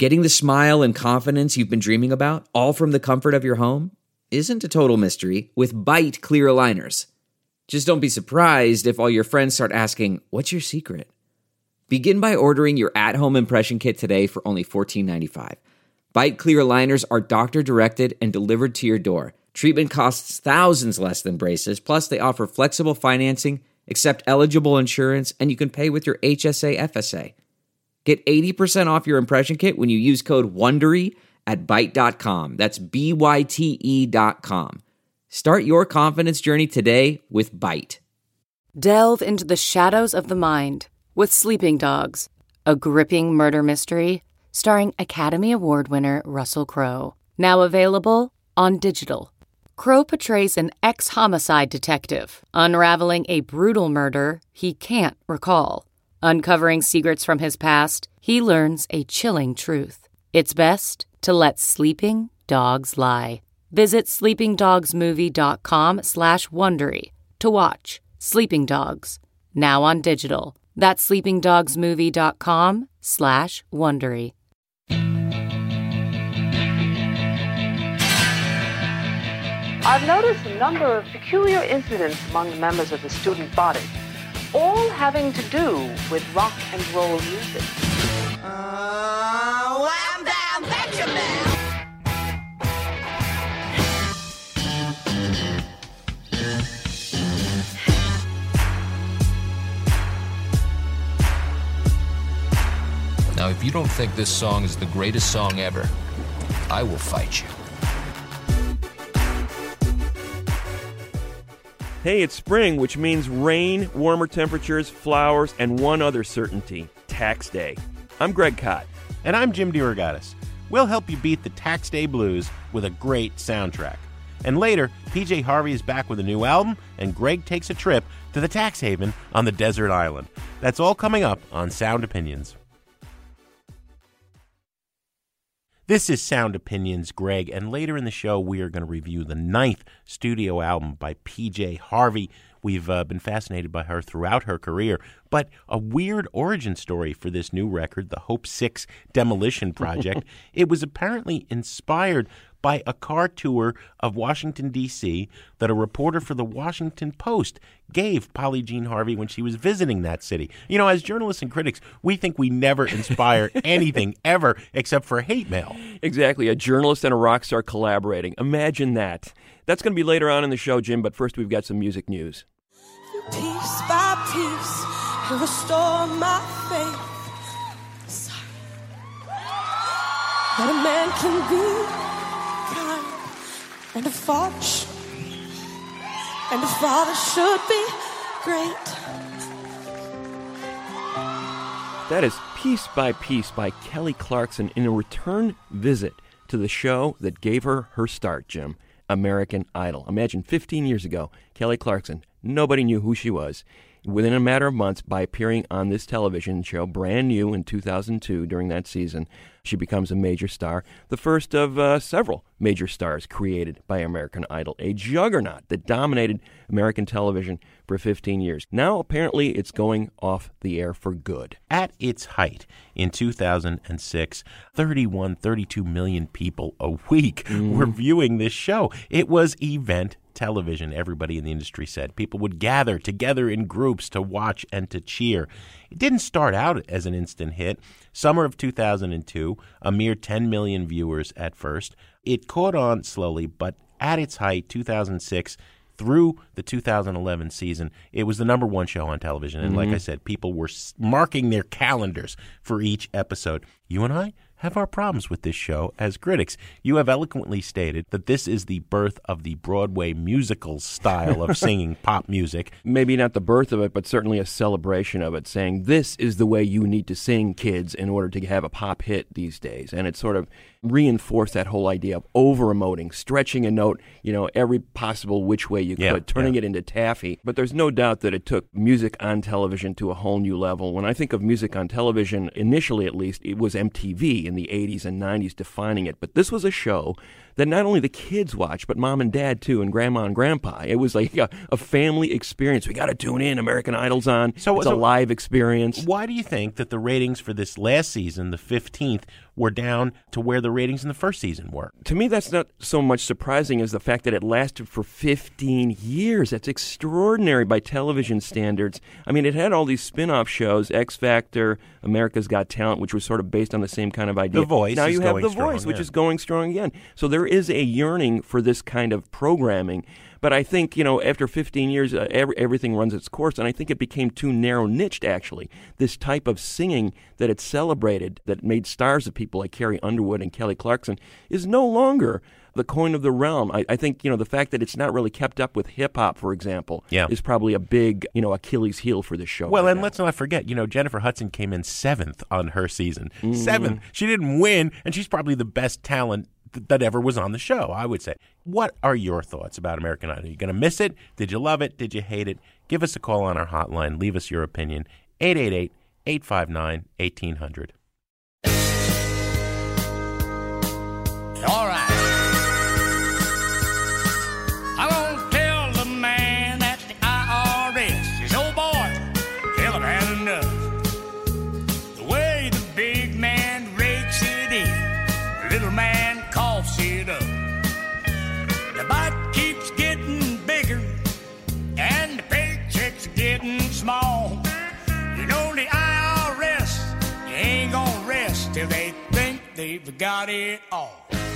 Getting the smile and confidence you've been dreaming about, all from the comfort of your home, isn't a total mystery with Byte clear aligners. Just don't be surprised if all your friends start asking, "What's your secret?" Begin by ordering your at-home impression kit today for only $14.95. Byte clear aligners are doctor-directed and delivered to your door. Treatment costs thousands less than braces, plus they offer flexible financing, accept eligible insurance, and you can pay with your HSA FSA. Get 80% off your impression kit when you use code WONDERY at Byte.com. That's BYTE.com. Start your confidence journey today with Byte. Delve into the shadows of the mind with Sleeping Dogs, a gripping murder mystery starring Academy Award winner Russell Crowe. Now available on digital. Crowe portrays an ex-homicide detective unraveling a brutal murder he can't recall. Uncovering secrets from his past, he learns a chilling truth. It's best to let sleeping dogs lie. Visit sleepingdogsmovie.com/Wondery to watch Sleeping Dogs, now on digital. That's sleepingdogsmovie.com/Wondery. I've noticed a number of peculiar incidents among the members of the student body, all having to do with rock and roll music. Wham bam Benjamin! Now, if you don't think this song is the greatest song ever, I will fight you. Hey, it's spring, which means rain, warmer temperatures, flowers, and one other certainty, tax day. I'm Greg Kot. And I'm Jim DeRogatis. We'll help you beat the tax day blues with a great soundtrack. And later, PJ Harvey is back with a new album, and Greg takes a trip to the tax haven on the desert island. That's all coming up on Sound Opinions. This is Sound Opinions, Greg, and later in the show we are going to review the 9th studio album by PJ Harvey. We've been fascinated by her throughout her career, but a weird origin story for this new record, the Hope 6 Demolition Project. It was apparently inspired by a car tour of Washington, D.C. that a reporter for the Washington Post gave Polly Jean Harvey when she was visiting that city. You know, as journalists and critics, we think we never inspire anything ever except for hate mail. Exactly, a journalist and a rock star collaborating. Imagine that. That's going to be later on in the show, Jim, but first we've got some music news. Piece by piece, you restore my faith. Sorry. That a man can be kind and a father should be great. That is Piece by Piece by Kelly Clarkson in a return visit to the show that gave her her start, Jim, American Idol. Imagine 15 years ago, Kelly Clarkson, nobody knew who she was. Within a matter of months, by appearing on this television show, brand new in 2002 during that season, she becomes a major star, the first of several major stars created by American Idol, a juggernaut that dominated American television for 15 years. Now, apparently, it's going off the air for good. At its height in 2006, 32 million people a week were viewing this show. It was event television, everybody in the industry said. People would gather together in groups to watch and to cheer. It didn't start out as an instant hit. Summer of 2002, a mere 10 million viewers at first. It caught on slowly, but at its height, 2006, through the 2011 season, it was the number one show on television. And like I said, people were marking their calendars for each episode. You and I have our problems with this show as critics. You have eloquently stated that this is the birth of the Broadway musical style of singing pop music. Maybe not the birth of it, but certainly a celebration of it, saying this is the way you need to sing, kids, in order to have a pop hit these days. And it sort of reinforced that whole idea of over-emoting, stretching a note, every possible which way you could, turning it into taffy. But there's no doubt that it took music on television to a whole new level. When I think of music on television, initially at least, it was MTV in the 80s and 90s defining it. But this was a show that not only the kids watched, but mom and dad too, and grandma and grandpa. It was like a family experience. We got to tune in. American Idol's on. It's a live experience. Why do you think that the ratings for this last season, the 15th, were down to where the ratings in the first season were. To me, that's not so much surprising as the fact that it lasted for 15 years. That's extraordinary by television standards. I mean, it had all these spin-off shows, X Factor, America's Got Talent, which was sort of based on the same kind of idea. The Voice Now is you have going The strong, Voice, which yeah. is going strong again. So there is a yearning for this kind of programming. But I think, after 15 years, everything runs its course, and I think it became too narrow-niched, actually. This type of singing that it celebrated, that made stars of people like Carrie Underwood and Kelly Clarkson, is no longer the coin of the realm. I think, the fact that it's not really kept up with hip-hop, for example, is probably a big, Achilles heel for this show. Well, right and now. let's not forget, Jennifer Hudson came in 7th on her season. 7th. She didn't win, and she's probably the best talent that ever was on the show, I would say. What are your thoughts about American Idol? Are you going to miss it? Did you love it? Did you hate it? Give us a call on our hotline. Leave us your opinion. 888-859-1800. All right. I'm gonna tell the man at the IRS, his old boy, tell him had enough. The way the big man rakes it in, the little man coughs it up. The bite keeps getting bigger, and the paychecks are getting small. You know the IRS, you ain't gonna rest till they think they've got it all.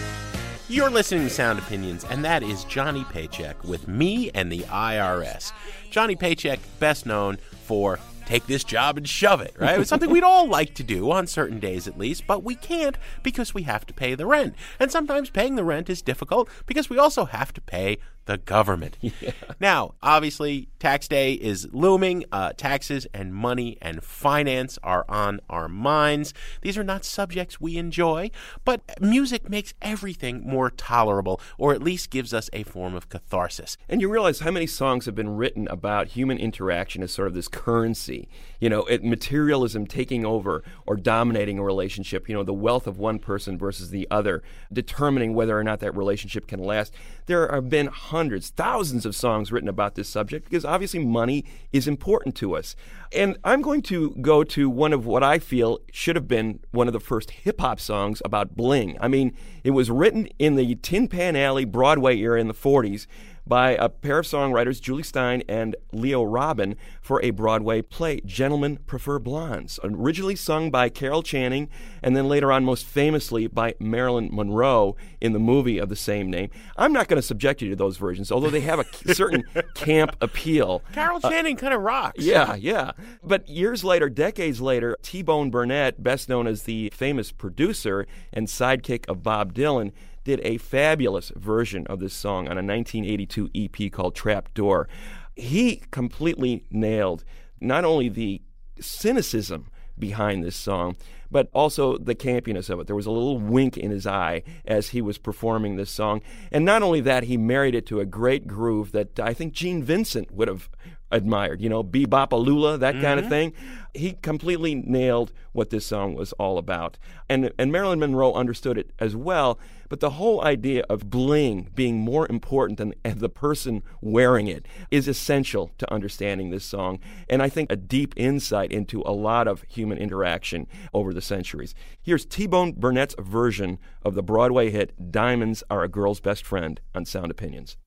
You're listening to Sound Opinions, and that is Johnny Paycheck with me and the IRS. Johnny Paycheck, best known for take this job and shove it, right? It's something we'd all like to do on certain days at least, but we can't because we have to pay the rent. And sometimes paying the rent is difficult because we also have to pay the government. Yeah. Now, obviously, tax day is looming. Taxes and money and finance are on our minds. These are not subjects we enjoy, but music makes everything more tolerable, or at least gives us a form of catharsis. And you realize how many songs have been written about human interaction as sort of this currency, materialism taking over or dominating a relationship, the wealth of one person versus the other, determining whether or not that relationship can last. There have been hundreds, thousands of songs written about this subject because obviously money is important to us. And I'm going to go to one of what I feel should have been one of the first hip-hop songs about bling. I mean, it was written in the Tin Pan Alley Broadway era in the 40s by a pair of songwriters, Julie Stein and Leo Robin, for a Broadway play, Gentlemen Prefer Blondes, originally sung by Carol Channing and then later on most famously by Marilyn Monroe in the movie of the same name. I'm not going to subject you to those versions, although they have a certain camp appeal. Carol Channing kind of rocks. Yeah. But years later, decades later, T-Bone Burnett, best known as the famous producer and sidekick of Bob Dylan, did a fabulous version of this song on a 1982 EP called Trap Door. He completely nailed not only the cynicism behind this song, but also the campiness of it. There was a little wink in his eye as he was performing this song. And not only that, he married it to a great groove that I think Gene Vincent would have admired, Bebop-a-lula, that kind of thing. He completely nailed what this song was all about. And Marilyn Monroe understood it as well, but the whole idea of bling being more important than the person wearing it is essential to understanding this song, and I think a deep insight into a lot of human interaction over the centuries. Here's T-Bone Burnett's version of the Broadway hit Diamonds Are a Girl's Best Friend on Sound Opinions.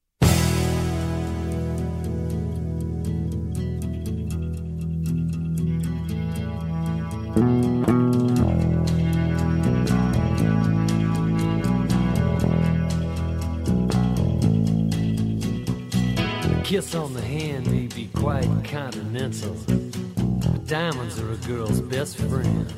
Kiss on the hand may be quite continental, but diamonds are a girl's best friend.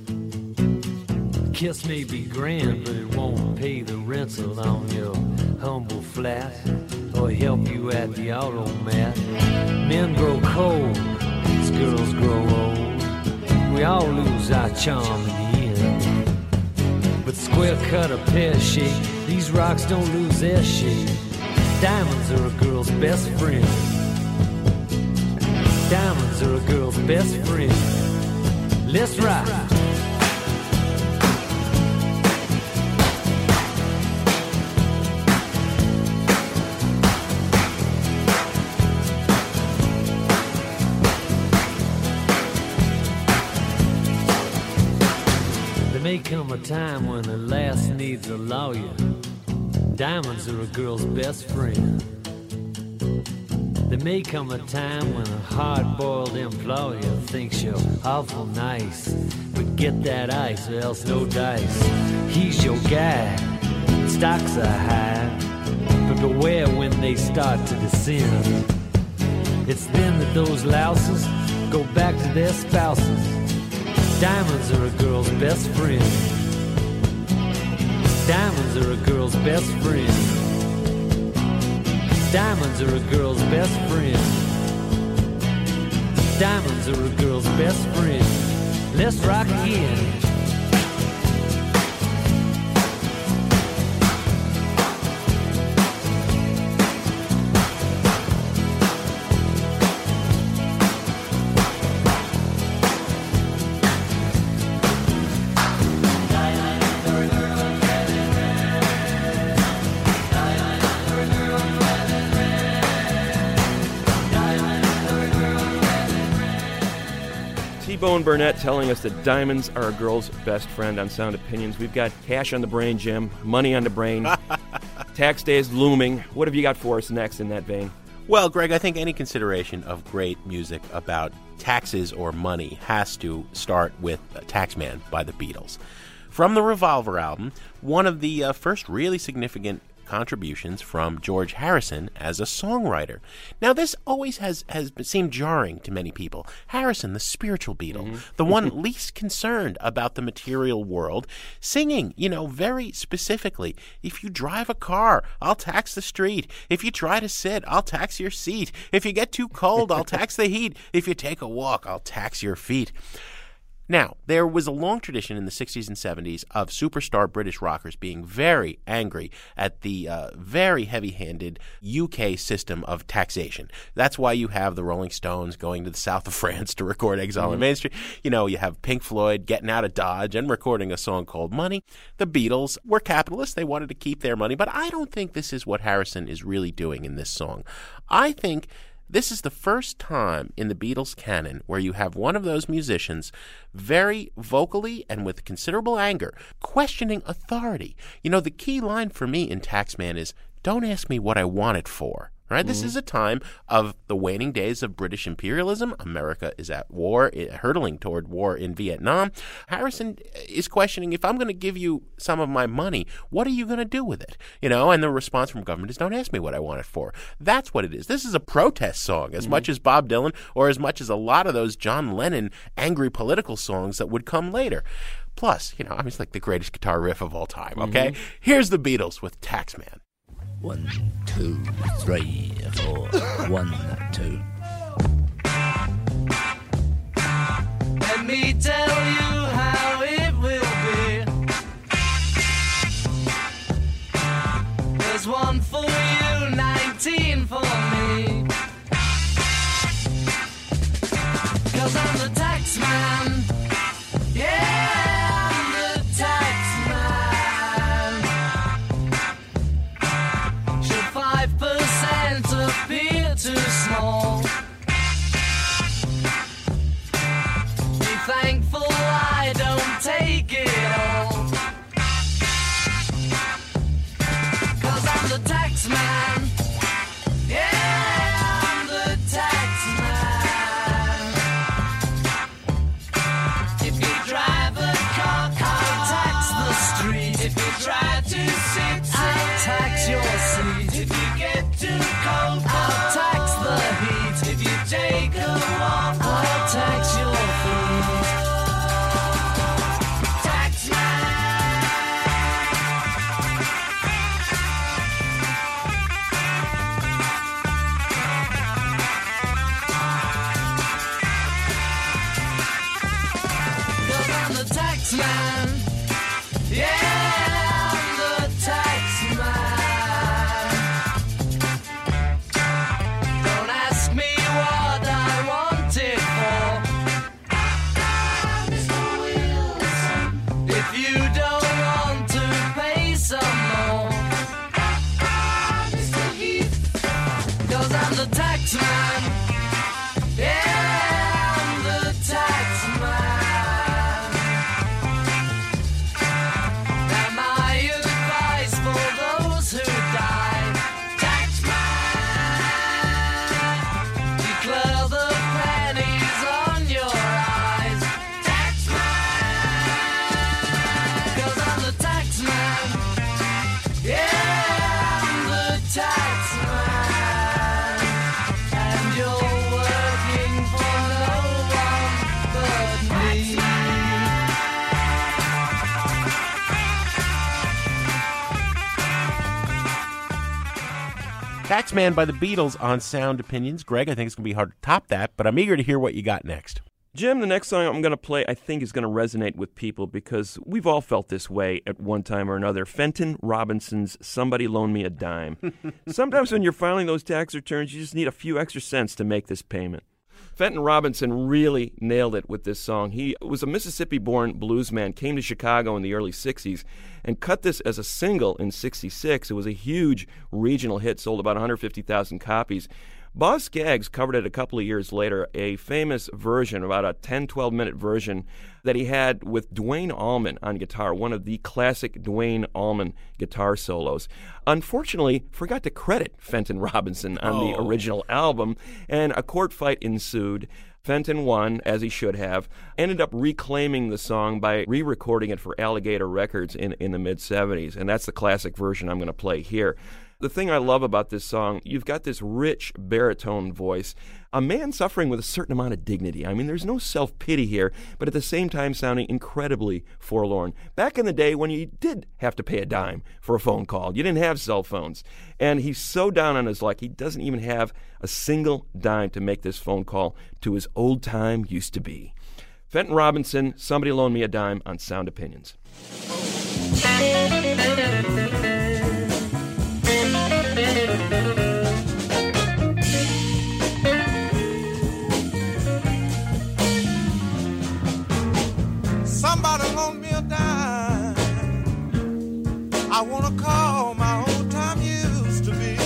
Kiss may be grand, but it won't pay the rental on your humble flat or help you at the automat. Men grow cold as girls grow old. We all lose our charm in the end. But square cut or pear shape, these rocks don't lose their shape. Diamonds are a girl's best friend. Diamonds are a girl's best friend. Let's ride. There may come a a time when a lass needs a lawyer. Diamonds are a girl's best friend. There may come a time when a hard-boiled employer thinks you're awful nice, but get that ice or else no dice. He's your guy, stocks are high, but beware when they start to descend. It's then that those louses go back to their spouses. Diamonds are a girl's best friend. Diamonds are a girl's best friend. Diamonds are a girl's best friend. Diamonds are a girl's best friend. Let's rock again. T-Bone Burnett telling us that diamonds are a girl's best friend on Sound Opinions. We've got cash on the brain, Jim, money on the brain. Tax day is looming. What have you got for us next in that vein? Well, Greg, I think any consideration of great music about taxes or money has to start with Taxman by the Beatles. From the Revolver album, one of the first really significant contributions from George Harrison as a songwriter. Now, this always has seemed jarring to many people. Harrison, the spiritual Beatle, the one least concerned about the material world, singing, very specifically, if you drive a car, I'll tax the street. If you try to sit, I'll tax your seat. If you get too cold, I'll tax the heat. If you take a walk, I'll tax your feet. Now, there was a long tradition in the 60s and 70s of superstar British rockers being very angry at the very heavy-handed UK system of taxation. That's why you have the Rolling Stones going to the south of France to record Exile on Main Street. You have Pink Floyd getting out of Dodge and recording a song called Money. The Beatles were capitalists. They wanted to keep their money. But I don't think this is what Harrison is really doing in this song. I think this is the first time in the Beatles canon where you have one of those musicians very vocally and with considerable anger questioning authority. The key line for me in Taxman is, don't ask me what I want it for. Right? This is a time of the waning days of British imperialism. America is at war, hurtling toward war in Vietnam. Harrison is questioning, if I'm going to give you some of my money, what are you going to do with it? And the response from government is, don't ask me what I want it for. That's what it is. This is a protest song as much as Bob Dylan or as much as a lot of those John Lennon angry political songs that would come later. Plus, it's like the greatest guitar riff of all time, okay? Here's the Beatles with Taxman. 1, 2, 3, 4. 1, 2. Let me tell you how it will be. There's 1 for you, 19 for me. 'Cause I'm the tax man. Yeah, I'm the tax man. Should 5% appear too small? Be thankful Taxman by the Beatles on Sound Opinions. Greg, I think it's going to be hard to top that, but I'm eager to hear what you got next. Jim, the next song I'm going to play I think is going to resonate with people because we've all felt this way at one time or another. Fenton Robinson's Somebody Loan Me a Dime. Sometimes when you're filing those tax returns, you just need a few extra cents to make this payment. Fenton Robinson really nailed it with this song. He was a Mississippi-born bluesman, came to Chicago in the early 60s, and cut this as a single in 66. It was a huge regional hit, sold about 150,000 copies. Boz Scaggs covered it a couple of years later, a famous version, about a 10, 12-minute version that he had with Duane Allman on guitar, one of the classic Duane Allman guitar solos. Unfortunately, forgot to credit Fenton Robinson on the original album, and a court fight ensued. Fenton won, as he should have, ended up reclaiming the song by re-recording it for Alligator Records in the mid-'70s, and that's the classic version I'm going to play here. The thing I love about this song, you've got this rich baritone voice, a man suffering with a certain amount of dignity. I mean, there's no self-pity here, but at the same time sounding incredibly forlorn. Back in the day when you did have to pay a dime for a phone call, you didn't have cell phones. And he's so down on his luck, he doesn't even have a single dime to make this phone call to his old time used to be. Fenton Robinson, Somebody Loan Me a Dime on Sound Opinions. Somebody loan me a dime. I wanna call my old time used to be.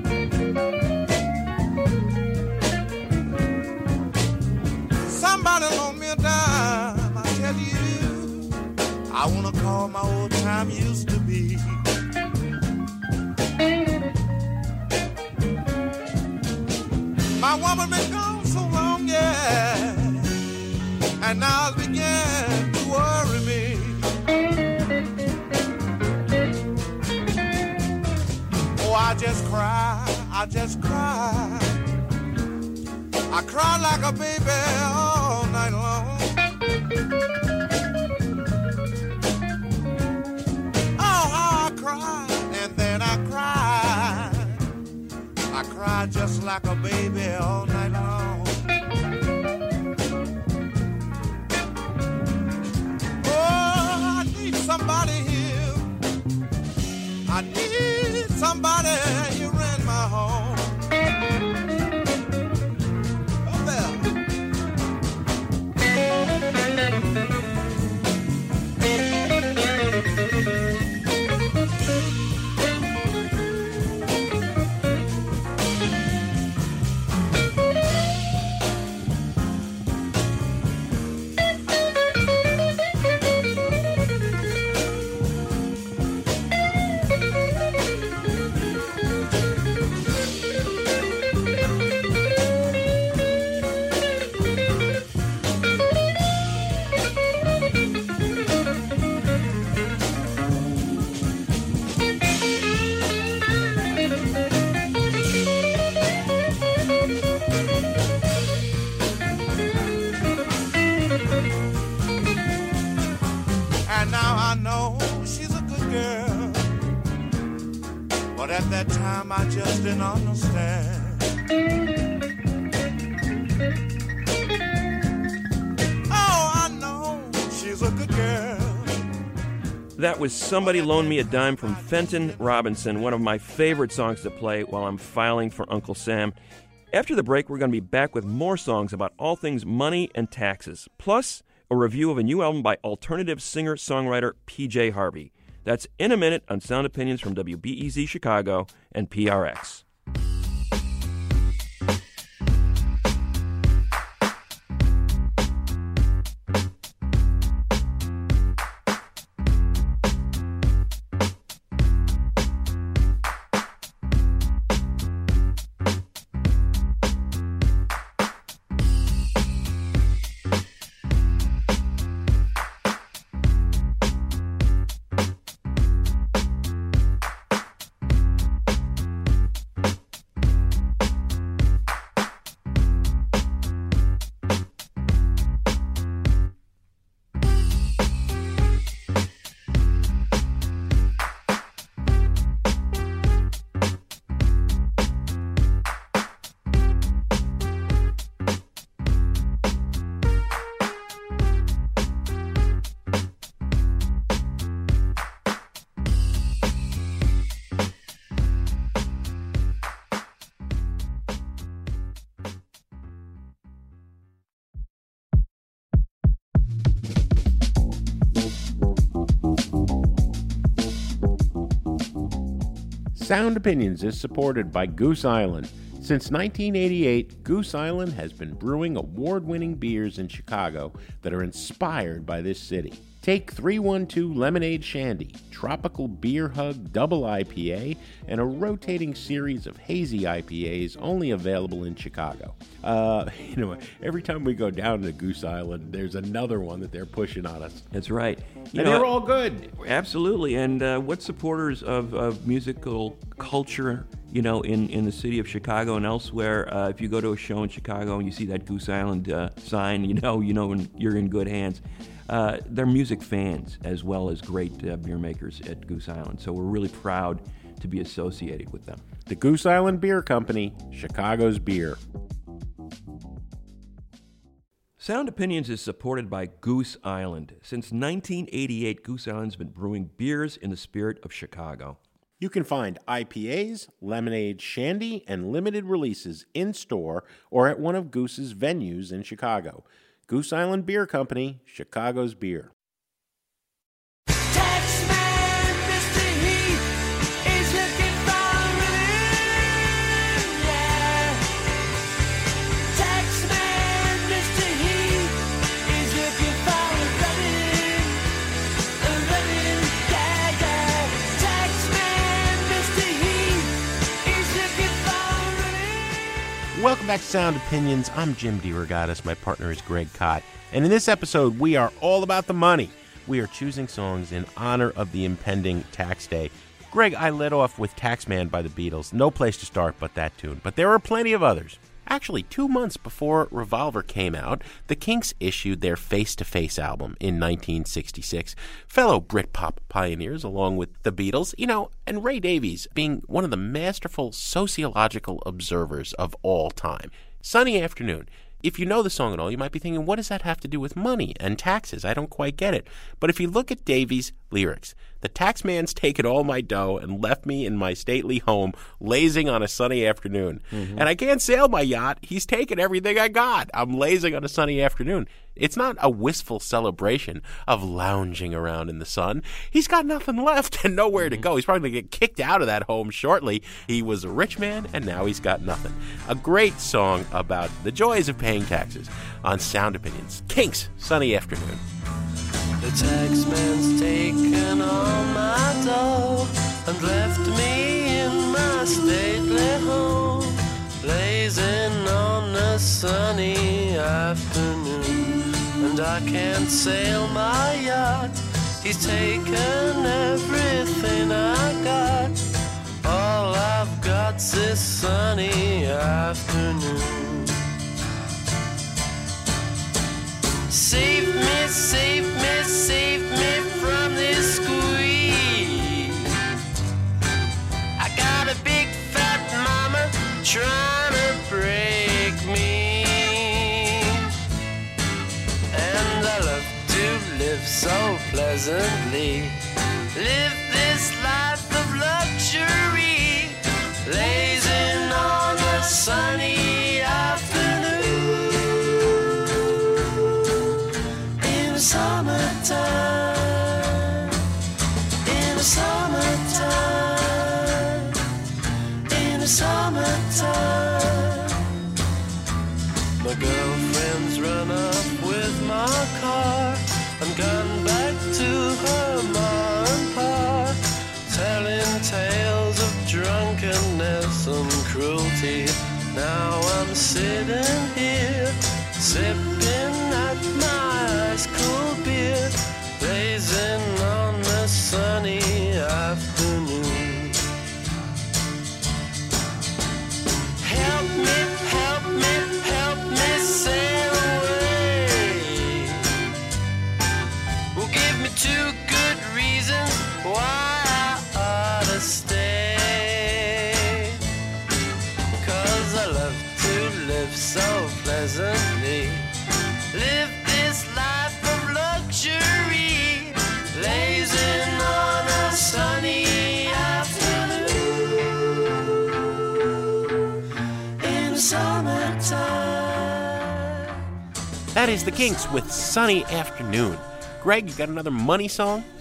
Somebody loan me a dime. I tell you, I wanna call my old time used to be. My woman been gone so long, yeah, and now it's began to worry me. Oh, I just cry. I cry like a baby all night long. Oh, how I cry, and then I cry. I cry just like a baby all night long. Oh, I need somebody here. I need somebody here in my home. Oh, there. And now I know she's a good girl, but at that time I just didn't understand. Oh, I know she's a good girl. That was Somebody Loan Me a Dime from Fenton Robinson, one of my favorite songs to play while I'm filing for Uncle Sam. After the break, we're going to be back with more songs about all things money and taxes, plus a review of a new album by alternative singer-songwriter P.J. Harvey. That's in a minute on Sound Opinions from WBEZ Chicago and PRX. Sound Opinions is supported by Goose Island. Since 1988, Goose Island has been brewing award-winning beers in Chicago that are inspired by this city. Take 312 Lemonade Shandy, Tropical Beer Hug Double IPA, and a rotating series of hazy IPAs only available in Chicago. Every time we go down to Goose Island, there's another one that they're pushing on us. That's right. And they're all good. Absolutely. And what supporters of musical culture, in the city of Chicago and elsewhere, if you go to a show in Chicago and you see that Goose Island sign, you know you're in good hands. They're music fans as well as great beer makers at Goose Island, so we're really proud to be associated with them. The Goose Island Beer Company, Chicago's beer. Sound Opinions is supported by Goose Island. Since 1988, Goose Island's been brewing beers in the spirit of Chicago. You can find IPAs, lemonade, shandy, and limited releases in-store or at one of Goose's venues in Chicago. Goose Island Beer Company, Chicago's beer. Taxman, Mr. Heat is looking for relief, yeah. Taxman, Mr. Heat is looking for a running, yeah, yeah. Taxman, Mr. Heat is looking for relief. Welcome back to Sound Opinions. I'm Jim DeRogatis. My partner is Greg Kot. And in this episode, we are all about the money. We are choosing songs in honor of the impending tax day. Greg, I led off with Taxman by the Beatles. No place to start but that tune. But there are plenty of others. Actually, 2 months before Revolver came out, the Kinks issued their Face to Face album in 1966. Fellow Britpop pioneers, along with the Beatles, and Ray Davies being one of the masterful sociological observers of all time. Sunny Afternoon. If you know the song at all, you might be thinking, what does that have to do with money and taxes? I don't quite get it. But if you look at Davies' lyrics, the tax man's taken all my dough and left me in my stately home, lazing on a sunny afternoon. Mm-hmm. And I can't sail my yacht. He's taken everything I got. I'm lazing on a sunny afternoon. It's not a wistful celebration of lounging around in the sun. He's got nothing left and nowhere to go. He's probably going to get kicked out of that home shortly. He was a rich man, and now he's got nothing. A great song about the joys of paying taxes on Sound Opinions. Kinks, Sunny Afternoon. The taxman's taken all my dough and left me in my stately home, blazing on a sunny afternoon. And I can't sail my yacht. He's taken everything I got. All I've got's this sunny afternoon. Save me, save me, save me from this squeeze. I got a big fat mama trying to break me, and I love to live so pleasantly. Live this life of luxury, lazing on a sunny afternoon. Summertime, in the summertime, in the summertime. My girlfriend's run up with my car and gone back to her ma and pa, telling tales of drunkenness and cruelty. Now I'm sitting here, sipping at my ice cold beer, blazing on a sunny afternoon. Help me, help me, help me sail away. Well, give me 2 good reasons why I ought to stay. 'Cause I love to live so pleasantly. Live this life of luxury, lazing on a sunny afternoon in the summertime. That is the Kinks with Sunny Afternoon. Greg, you got another money song?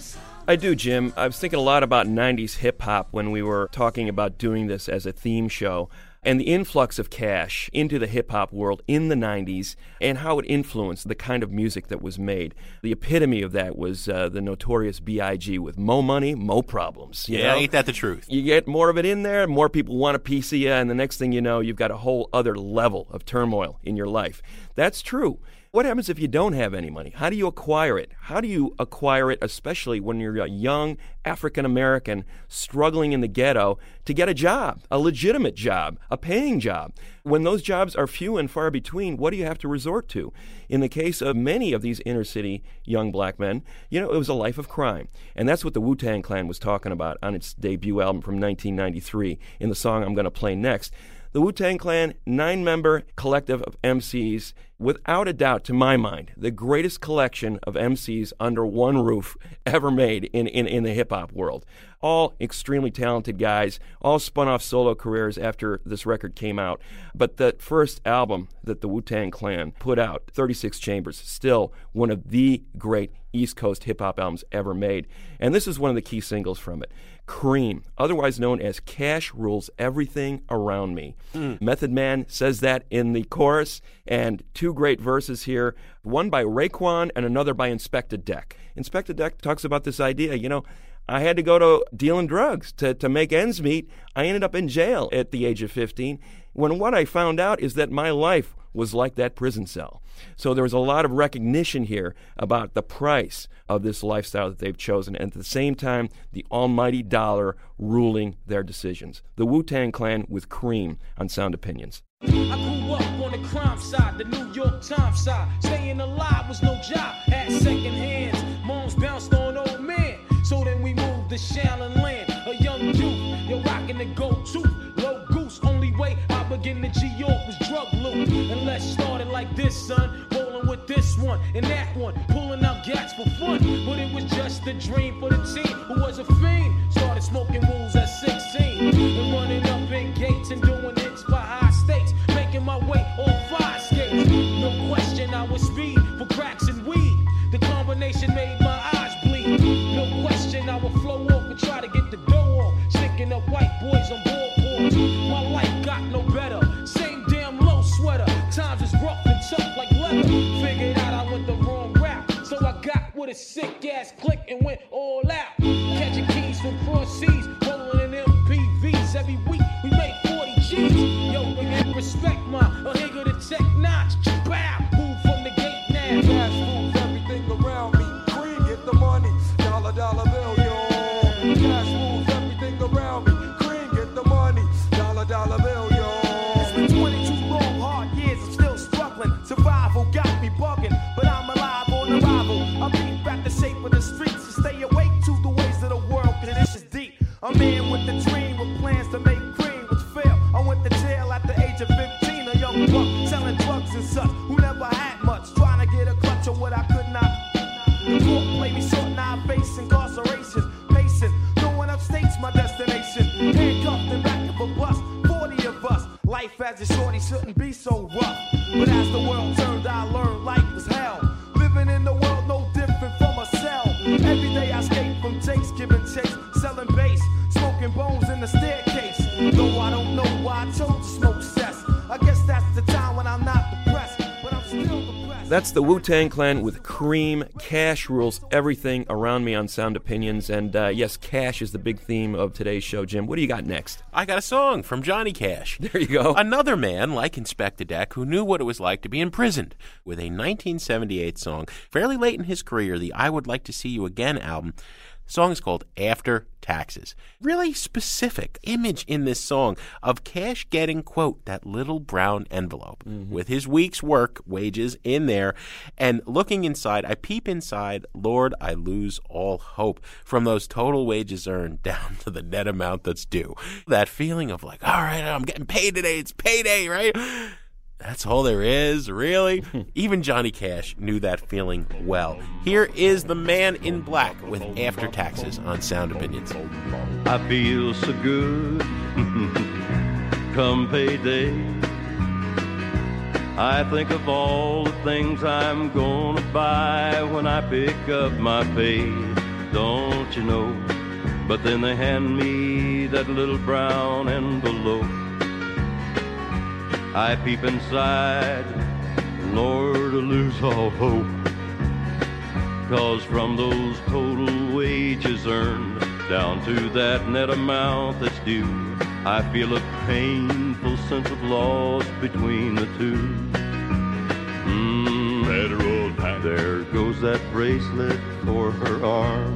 I do, Jim. I was thinking a lot about 90s hip-hop when we were talking about doing this as a theme show, and the influx of cash into the hip-hop world in the 90s and how it influenced the kind of music that was made. The epitome of that was the notorious B.I.G. with Mo Money, Mo Problems. You know? Ain't that the truth? You get more of it in there, more people want a piece of you, and the next thing you know, you've got a whole other level of turmoil in your life. That's true. What happens if you don't have any money? How do you acquire it? How do you acquire it, especially when you're a young African-American struggling in the ghetto to get a job, a legitimate job, a paying job? When those jobs are few and far between, what do you have to resort to? In the case of many of these inner-city young black men, it was a life of crime. And that's what the Wu-Tang Clan was talking about on its debut album from 1993 in the song I'm going to play next. The Wu-Tang Clan, 9-member collective of MCs, without a doubt, to my mind, the greatest collection of MCs under one roof ever made in the hip-hop world. All extremely talented guys, all spun off solo careers after this record came out. But the first album that the Wu-Tang Clan put out, 36 Chambers, still one of the great East Coast hip-hop albums ever made. And this is one of the key singles from it. Cream, otherwise known as Cash Rules Everything Around Me. Method Man says that in the chorus, and two great verses here, one by Raekwon and another by Inspector Deck. Inspector Deck talks about this idea, I had to go to dealing drugs to make ends meet. I ended up in jail at the age of 15, when what I found out is that my life was like that prison cell. So there was a lot of recognition here about the price of this lifestyle that they've chosen, and at the same time, the almighty dollar ruling their decisions. The Wu-Tang Clan with Cream on Sound Opinions. I grew up on the crime side, the New York Times side. Staying alive was no job, had second hands. Moms bounced on old men, so then we moved to Shaolin Land. A young youth, you're rocking the gold tooth, low goose. Only way I begin to G-York was drug loot. And let's start it like this, son. Rolling with this one and that one, pulling out gats for fun. But it was just a dream for the team who was a fiend. Started smoking rules at 16 and running up in gates and doing hits by high stakes, making my way on 5 skates. No question I was speed for cracks and weed. The combination made my eyes bleed. No question I would flow off and try to get the dough off, sticking up white boys on boardboards. My life got no better, same damn low sweater. Times is rough and tough like leather. Figured out I went the wrong route, so I got with a sick ass click and went all out. Catching keys from cross seas, rolling in MPVs. Every week we made 40 G's. Yo, bring respect, ma. A nigga to tech notch. Bow, move from the gate now. Cash moves everything around me. Cream, get the money. Dollar bill, yo. Cash moves everything around me. Cream, get the money. Dollar bill, yo. It's been 22 long, hard years. I'm still struggling. Survival got me bugging, but I'm alive on arrival. I beat back the shape of the streets and stay awake to the ways of the world, cause this is deep. A man with a dream with plans to make cream, which failed. I went to jail at the age of 15, a young buck selling drugs and such, who never had much, trying to get a clutch of what I could not. The court played me short, now I face incarceration. Pacing, going upstate's my destination. Handcuffed in back of a bus, 40 of us. Life as a shorty shouldn't be so rough. But as the world turned, I learned life was hell. Living in the world no different from a cell. Every day I escape from takes, giving chase, selling bass, smoking bones in the staircase. Though I don't know why I chose to smoke cess. I guess that's the time when I'm not depressed, but I'm still depressed. That's the Wu-Tang Clan with Cream. Cash rules everything around me on Sound Opinions. And yes, cash is the big theme of today's show. Jim, what do you got next? I got a song from Johnny Cash. There you go. Another man like Inspector Deck who knew what it was like to be imprisoned with a 1978 song. Fairly late in his career, the I Would Like to See You Again album. The song is called After Taxes. Really specific image in this song of Cash getting, quote, that little brown envelope with his week's work, wages in there, and looking inside, I peep inside, Lord, I lose all hope, from those total wages earned down to the net amount that's due. That feeling of like, all right, I'm getting paid today, it's payday, right? That's all there is, really? Even Johnny Cash knew that feeling well. Here is the Man in Black with After Taxes on Sound Opinions. I feel so good come payday. I think of all the things I'm gonna buy when I pick up my pay. don't you know? But then they hand me that little brown envelope. I peep inside, Lord, to lose all hope. 'Cause from those total wages earned down to that net amount that's due, I feel a painful sense of loss between the two. Federal tax. There goes that bracelet for her arm.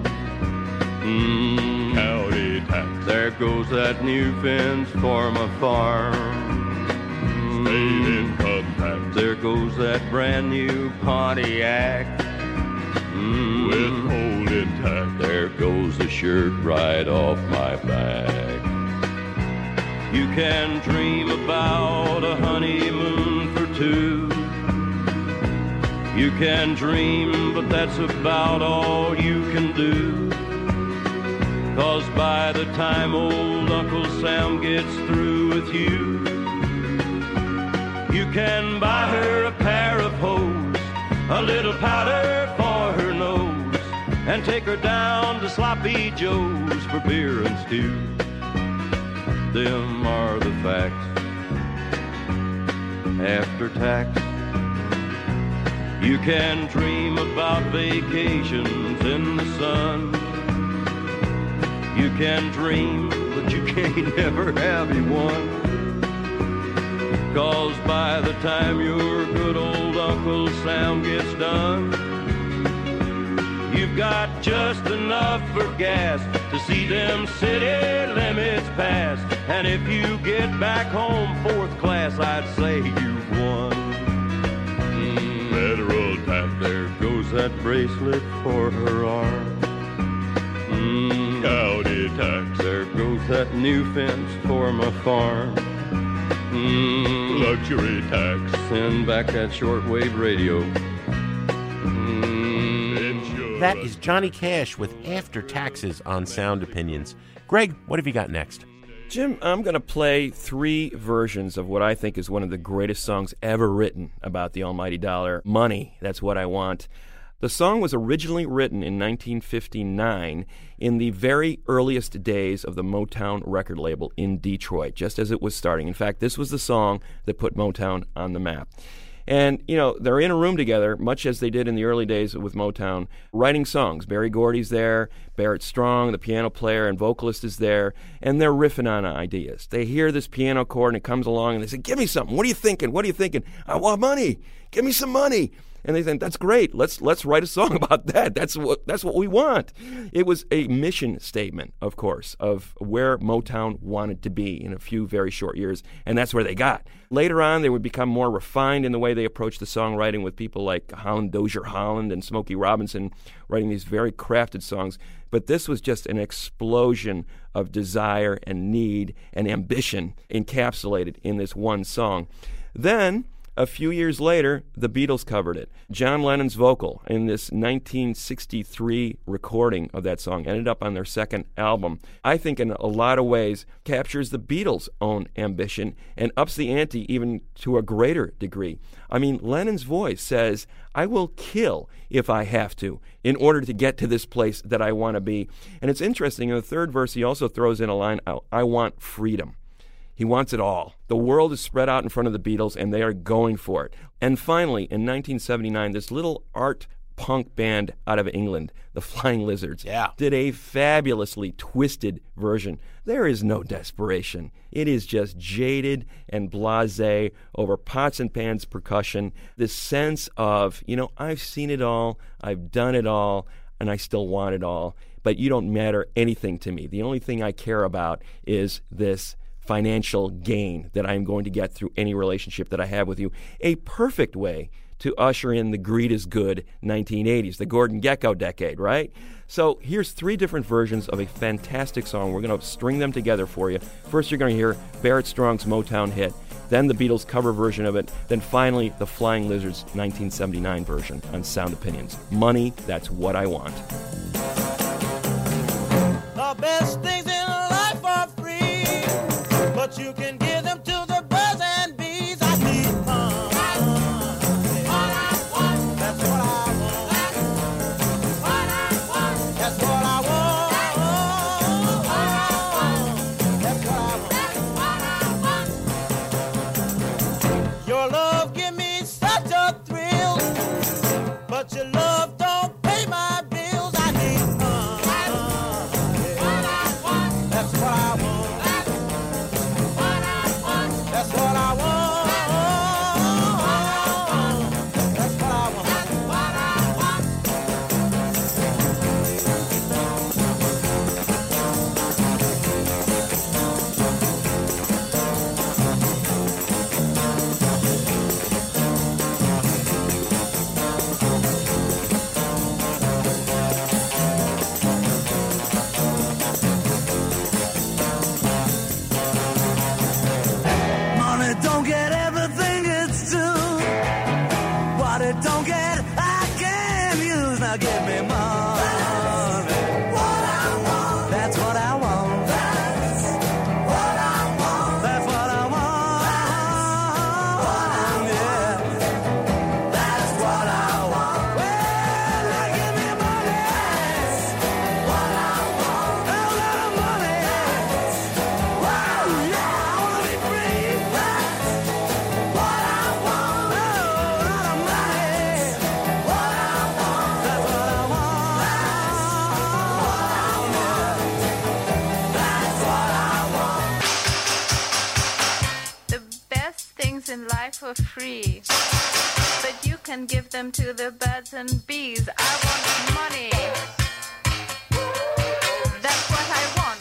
County tax. There goes that new fence for my farm. State income tax. There goes that brand new Pontiac. Withholding tax. There goes the shirt right off my back. You can dream about a honeymoon for two. You can dream, but that's about all you can do. 'Cause by the time old Uncle Sam gets through with you, you can buy her a pair of hose, a little powder for her nose, and take her down to Sloppy Joe's for beer and stew. Them are the facts. After tax, you can dream about vacations in the sun. You can dream, but you can't never have you one. 'Cause by the time your good old Uncle Sam gets done, you've got just enough for gas to see them city limits pass. And if you get back home fourth class, I'd say you've won. Federal tax. There goes that bracelet for her arm. County tax. There goes that new fence for my farm. Luxury tax. Send back that shortwave radio. That is Johnny Cash with After Taxes on Sound Opinions. Greg, what have you got next? Jim, I'm going to play 3 versions of what I think is one of the greatest songs ever written about the almighty dollar. Money, That's What I Want. The song was originally written in 1959 in the very earliest days of the Motown record label in Detroit, just as it was starting. In fact, this was the song that put Motown on the map. And, you know, they're in a room together, much as they did in the early days with Motown, writing songs. Barry Gordy's there, Barrett Strong, the piano player and vocalist, is there, and they're riffing on ideas. They hear this piano chord, and it comes along, and they say, give me something. What are you thinking? What are you thinking? I want money. Give me some money. And they think, that's great. Let's write a song about that. That's what we want. It was a mission statement, of course, of where Motown wanted to be in a few very short years, and that's where they got. Later on, they would become more refined in the way they approached the songwriting, with people like Dozier Holland and Smokey Robinson writing these very crafted songs. But this was just an explosion of desire and need and ambition encapsulated in this one song. Then, a few years later, the Beatles covered it. John Lennon's vocal in this 1963 recording of that song ended up on their second album. I think in a lot of ways captures the Beatles' own ambition and ups the ante even to a greater degree. I mean, Lennon's voice says, I will kill if I have to in order to get to this place that I want to be. And it's interesting, in the third verse he also throws in a line, I want freedom. He wants it all. The world is spread out in front of the Beatles, and they are going for it. And finally, in 1979, this little art punk band out of England, the Flying Lizards, did a fabulously twisted version. There is no desperation. It is just jaded and blasé over pots and pans percussion. This sense of, I've seen it all, I've done it all, and I still want it all. But you don't matter anything to me. The only thing I care about is this financial gain that I'm going to get through any relationship that I have with you. A perfect way to usher in the greed is good 1980s, the Gordon Gekko decade, right? So here's 3 different versions of a fantastic song. We're going to string them together for you. First, you're going to hear Barrett Strong's Motown hit, then the Beatles' cover version of it, then finally the Flying Lizards' 1979 version on Sound Opinions. Money, That's What I Want. The best things in life are free, but you can give them to the birds and bees. I need fun. That's what I want. That's what I want. That's what I for free, but you can give them to the birds and bees. I want money. That's what I want.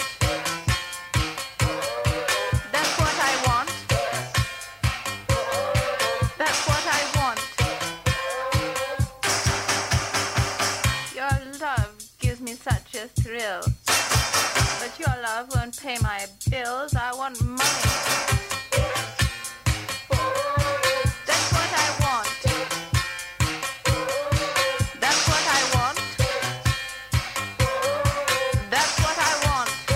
That's what I want. That's what I want. Your love gives me such a thrill, but your love won't pay my bills. I want money. That's what I want. That's what I want. That's what I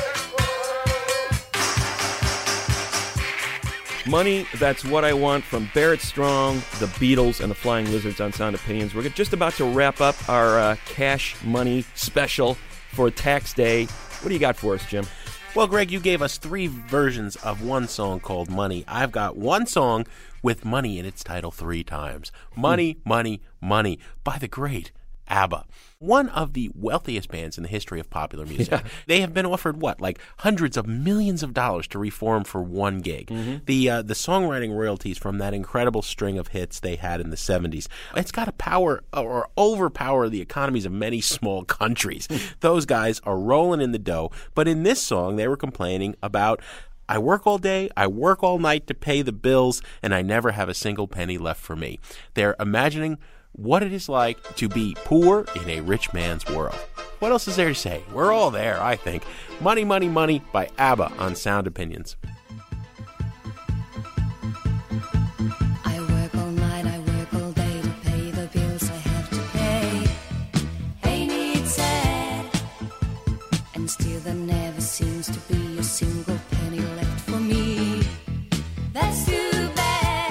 want. Money, That's What I Want from Barrett Strong, the Beatles, and the Flying Lizards on Sound Opinions. We're just about to wrap up our Cash Money special for Tax Day. What do you got for us, Jim? Well, Greg, you gave us 3 versions of one song called Money. I've got one song with money in its title 3 times. Money, Money, Money by the great ABBA. One of the wealthiest bands in the history of popular music. Yeah. They have been offered, hundreds of millions of dollars to reform for one gig. Mm-hmm. The songwriting royalties from that incredible string of hits they had in the 70s, it's got to power or overpower the economies of many small countries. Those guys are rolling in the dough. But in this song, they were complaining about, I work all day, I work all night to pay the bills, and I never have a single penny left for me. They're imagining what it is like to be poor in a rich man's world. What else is there to say? We're all there, I think. Money, Money, Money by ABBA on Sound Opinions. I work all night, I work all day to pay the bills I have to pay. Ain't it sad? And still there never seems to be a single penny left for me. That's too bad.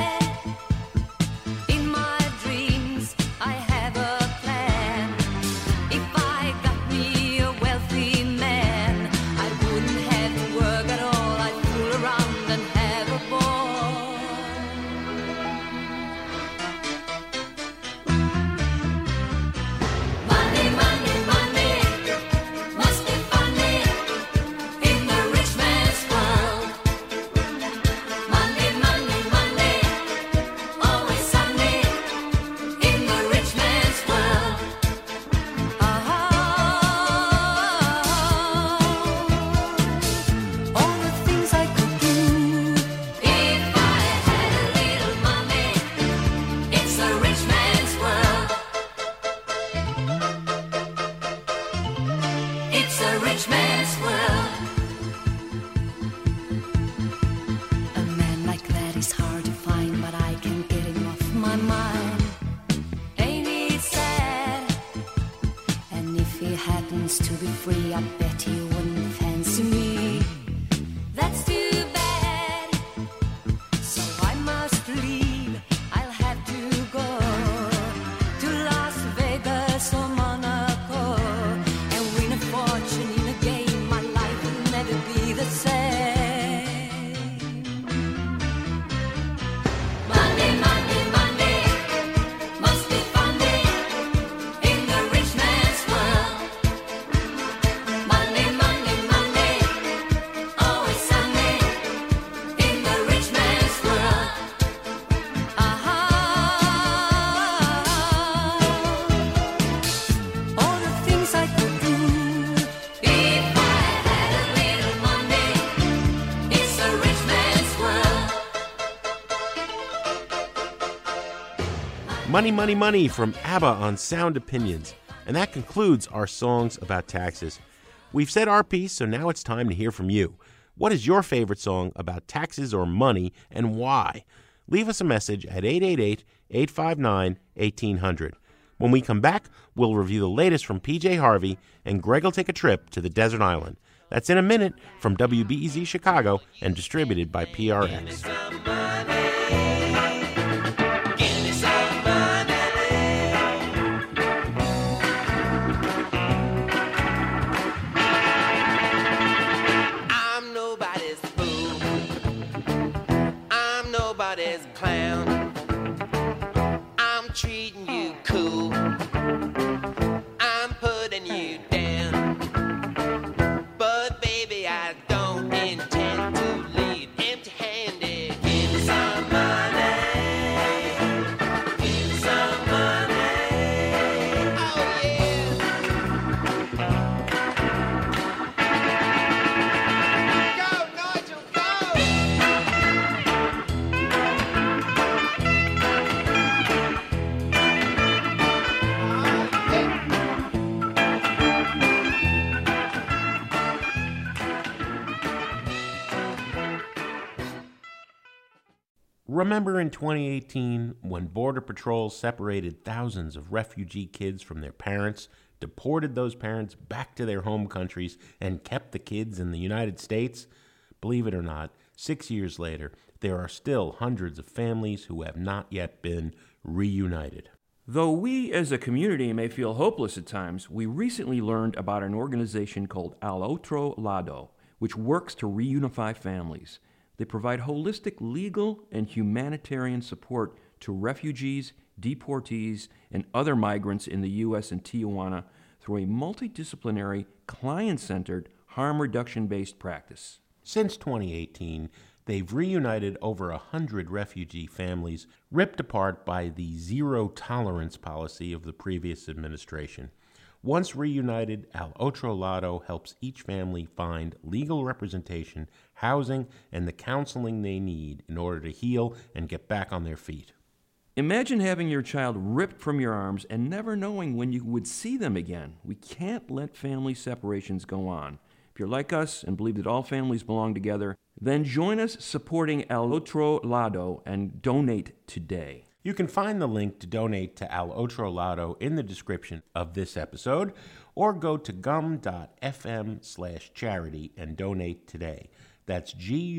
To be free, I bet he wouldn't fancy me. That's too bad. So I must leave. I'll have to go to Las Vegas or Monaco and win a fortune in a game. My life will never be the same. Money, money, money must be funny in the rich man's world. Money, Money, Money from ABBA on Sound Opinions. And that concludes our songs about taxes. We've said our piece, so now it's time to hear from you. What is your favorite song about taxes or money, and why? Leave us a message at 888-859-1800. When we come back, we'll review the latest from PJ Harvey, and Greg will take a trip to the desert island. That's in a minute from WBEZ Chicago and distributed by PRX. Clown, I'm treating you cool, I'm putting you down, but baby I don't intend to leave empty-handed. Give me some Remember in 2018 when Border Patrol separated thousands of refugee kids from their parents, deported those parents back to their home countries, and kept the kids in the United States? Believe it or not, 6 years later, there are still hundreds of families who have not yet been reunited. Though we as a community may feel hopeless at times, we recently learned about an organization called Al Otro Lado, which works to reunify families. They provide holistic legal and humanitarian support to refugees, deportees, and other migrants in the U.S. and Tijuana through a multidisciplinary, client-centered, harm reduction-based practice. Since 2018, they've reunited over 100 refugee families ripped apart by the zero-tolerance policy of the previous administration. Once reunited, Al Otro Lado helps each family find legal representation, housing, and the counseling they need in order to heal and get back on their feet. Imagine having your child ripped from your arms and never knowing when you would see them again. We can't let family separations go on. If you're like us and believe that all families belong together, then join us supporting Al Otro Lado and donate today. You can find the link to donate to Al Otro Lado in the description of this episode, or go to gum.fm/charity and donate today. That's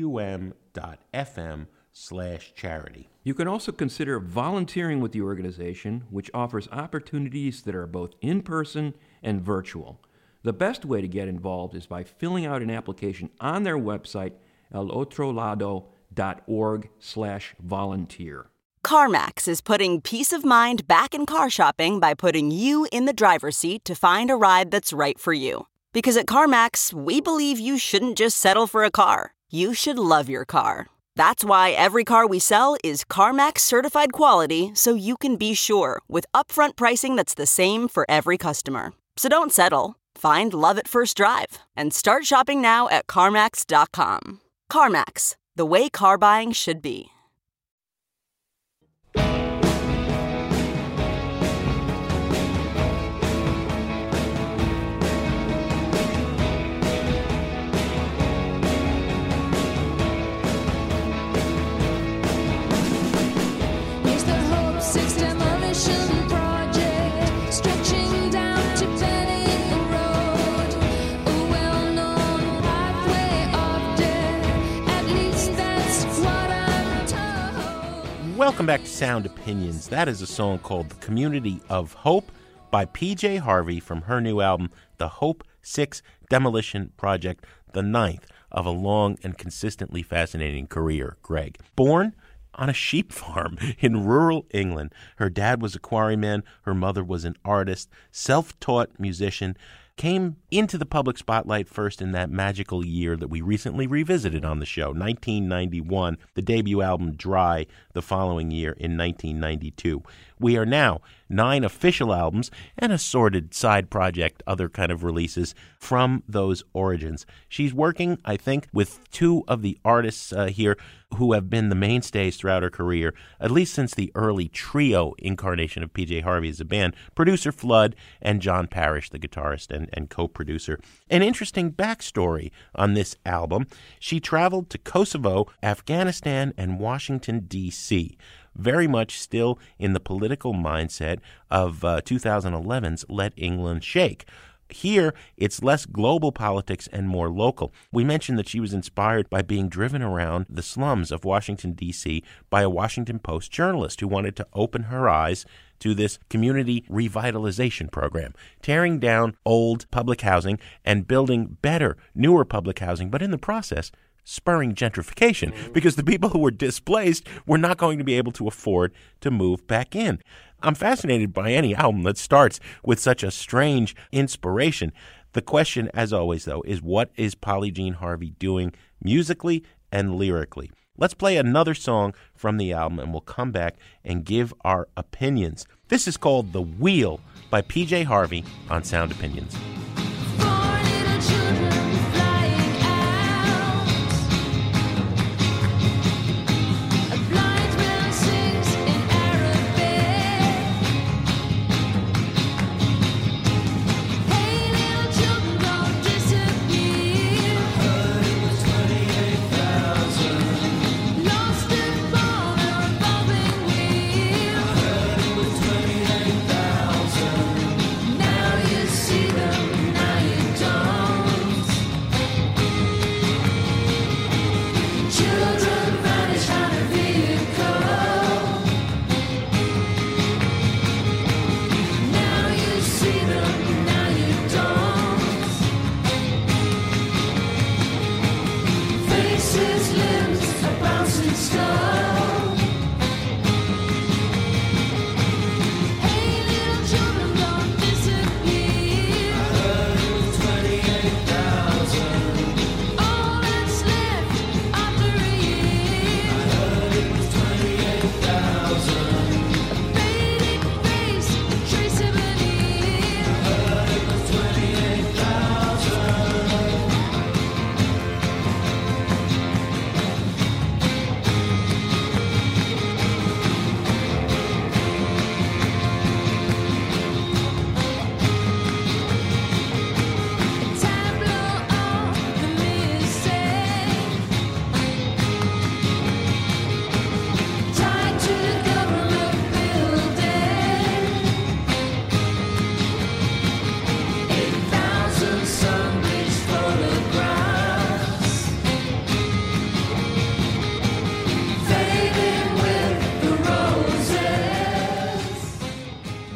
gum.fm/charity. You can also consider volunteering with the organization, which offers opportunities that are both in-person and virtual. The best way to get involved is by filling out an application on their website, alotrolado.org/volunteer. CarMax is putting peace of mind back in car shopping by putting you in the driver's seat to find a ride that's right for you. Because at CarMax, we believe you shouldn't just settle for a car. You should love your car. That's why every car we sell is CarMax certified quality, so you can be sure with upfront pricing that's the same for every customer. So don't settle. Find love at first drive and start shopping now at CarMax.com. CarMax, the way car buying should be. Welcome back to Sound Opinions. That is a song called The Community of Hope by PJ Harvey from her new album, The Hope 6 Demolition Project, the ninth of a long and consistently fascinating career, Greg. Born on a sheep farm in rural England. Her dad was a quarryman, her mother was an artist, self-taught musician, came into the public spotlight first in that magical year that we recently revisited on the show, 1991, the debut album Dry the following year in 1992. We are now 9 official albums and assorted side project, other kind of releases from those origins. She's working, I think, with 2 of the artists here who have been the mainstays throughout her career, at least since the early trio incarnation of PJ Harvey as a band, producer Flood and John Parrish, the guitarist and co-producer. An interesting backstory on this album: she traveled to Kosovo, Afghanistan, and Washington, D.C., very much still in the political mindset of 2011's Let England Shake. Here, it's less global politics and more local. We mentioned that she was inspired by being driven around the slums of Washington, D.C. by a Washington Post journalist who wanted to open her eyes to this community revitalization program, tearing down old public housing and building better, newer public housing, but in the process, spurring gentrification because the people who were displaced were not going to be able to afford to move back in. I'm fascinated by any album that starts with such a strange inspiration. The question, as always, though, is what is Polly Jean Harvey doing musically and lyrically? Let's play another song from the album, and we'll come back and give our opinions. This is called The Wheel by PJ Harvey on Sound Opinions. Lost and fallen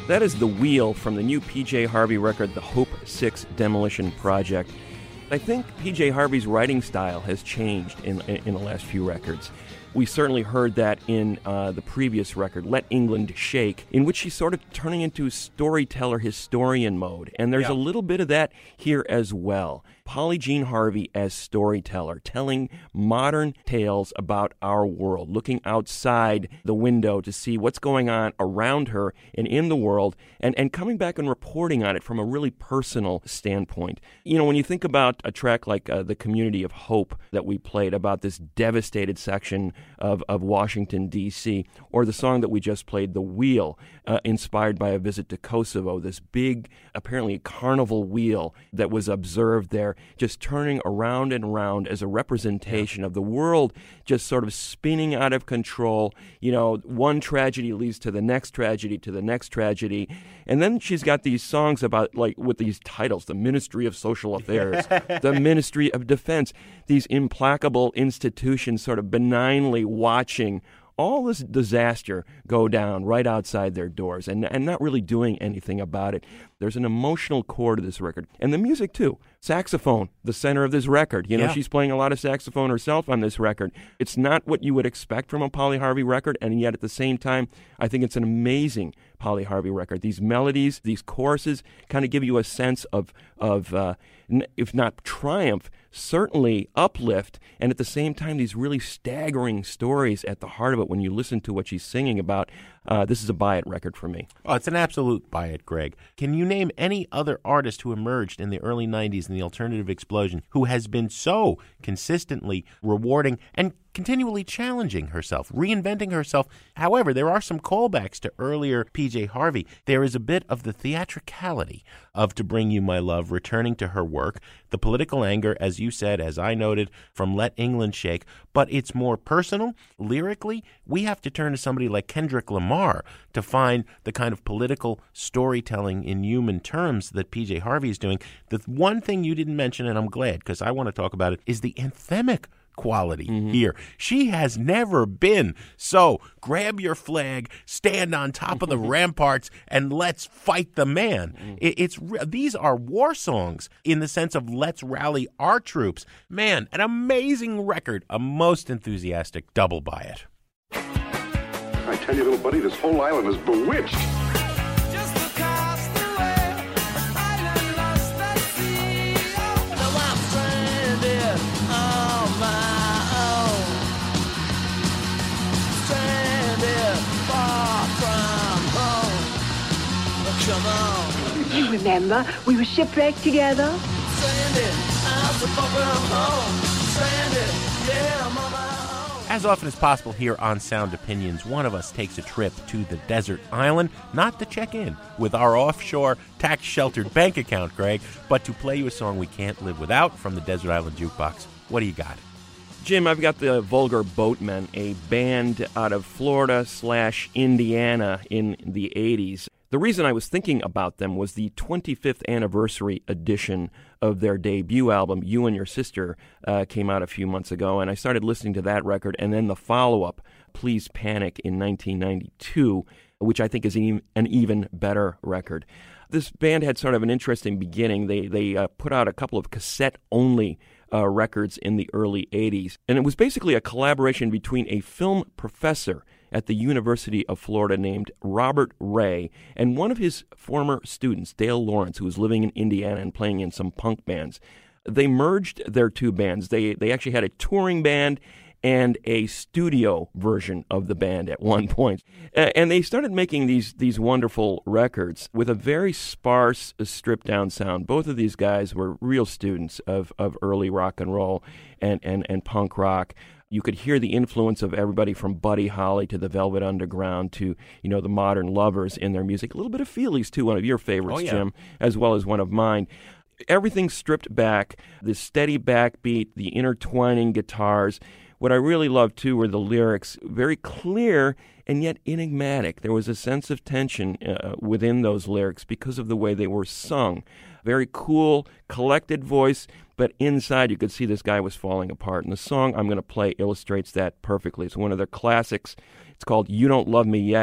That is The Wheel from the new P.J. Harvey record, The Hope 6 Demolition Project. I think P.J. Harvey's writing style has changed in the last few records. We certainly heard that in the previous record, Let England Shake, in which he's sort of turning into storyteller, historian mode. And there's a little bit of that here as well. Polly Jean Harvey as storyteller, telling modern tales about our world, looking outside the window to see what's going on around her and in the world, and coming back and reporting on it from a really personal standpoint. You know, when you think about a track like The Community of Hope that we played about this devastated section of Washington, D.C., or the song that we just played, The Wheel, inspired by a visit to Kosovo, this big, apparently carnival wheel that was observed there, just turning around and around as a representation of the world just sort of spinning out of control. You know, one tragedy leads to the next tragedy, to the next tragedy. And then she's got these songs about, like, with these titles, the Ministry of Social Affairs, the Ministry of Defense, these implacable institutions sort of benignly watching all this disaster go down right outside their doors and not really doing anything about it. There's an emotional core to this record. And the music, too. Saxophone, the center of this record. You know, she's playing a lot of saxophone herself on this record. It's not what you would expect from a Polly Harvey record, and yet at the same time, I think it's an amazing Polly Harvey record. These melodies, these choruses kind of give you a sense of if not triumph, certainly uplift, and at the same time, these really staggering stories at the heart of it when you listen to what she's singing about. This is a buy-it record for me. Oh, it's an absolute buy-it, Greg. Can you name any other artist who emerged in the early 90s in the alternative explosion who has been so consistently rewarding and continually challenging herself, reinventing herself? However, there are some callbacks to earlier P.J. Harvey. There is a bit of the theatricality of To Bring You My Love returning to her work, the political anger, as you said, as I noted, from Let England Shake, but it's more personal. Lyrically, we have to turn to somebody like Kendrick Lamar to find the kind of political storytelling in human terms that P.J. Harvey is doing. The one thing you didn't mention, and I'm glad because I want to talk about it, is the anthemic quality here. She has never been so grab your flag, stand on top of the ramparts, and let's fight the man. These are war songs in the sense of let's rally our troops. Man, an amazing record, a most enthusiastic double buy it. I tell you, little buddy, this whole island is bewitched. Come on. You remember, we were shipwrecked together. As often as possible here on Sound Opinions, one of us takes a trip to the desert island, not to check in with our offshore tax-sheltered bank account, Greg, but to play you a song we can't live without from the Desert Island Jukebox. What do you got? Jim, I've got the Vulgar Boatmen, a band out of Florida/Indiana in the 80s. The reason I was thinking about them was the 25th anniversary edition of their debut album, You and Your Sister, came out a few months ago, and I started listening to that record, and then the follow-up, Please Panic, in 1992, which I think is an even better record. This band had sort of an interesting beginning. They put out a couple of cassette-only records in the early 80s, and it was basically a collaboration between a film professor at the University of Florida named Robert Ray and one of his former students, Dale Lawrence, who was living in Indiana and playing in some punk bands. They merged their two bands. They actually had a touring band and a studio version of the band at one point. And they started making these wonderful records with a very sparse, stripped-down sound. Both of these guys were real students of early rock and roll and punk rock. You could hear the influence of everybody from Buddy Holly to the Velvet Underground to, the Modern Lovers in their music. A little bit of Feelies, too, one of your favorites, Jim, as well as one of mine. Everything stripped back, the steady backbeat, the intertwining guitars. What I really loved, too, were the lyrics, very clear and yet enigmatic. There was a sense of tension within those lyrics because of the way they were sung. Very cool, collected voice, but inside you could see this guy was falling apart. And the song I'm going to play illustrates that perfectly. It's one of their classics. It's called You Don't Love Me Yet.